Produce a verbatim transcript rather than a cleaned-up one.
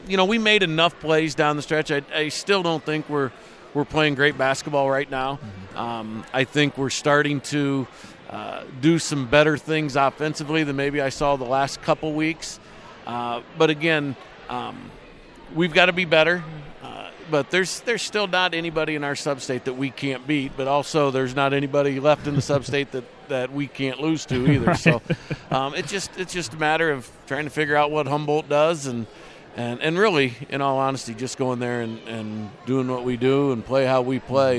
you know, we made enough plays down the stretch. I, I still don't think we're we're playing great basketball right now. Mm-hmm. Um, I think we're starting to uh, do some better things offensively than maybe I saw the last couple weeks. Uh, but again, um, we've got to be better. Uh, but there's there's still not anybody in our sub-state that we can't beat. But also there's not anybody left in the sub-state that, that we can't lose to either. Right. So um, it's just it's just a matter of trying to figure out what Humboldt does and. And and really, in all honesty, just going there and, and doing what we do and play how we play.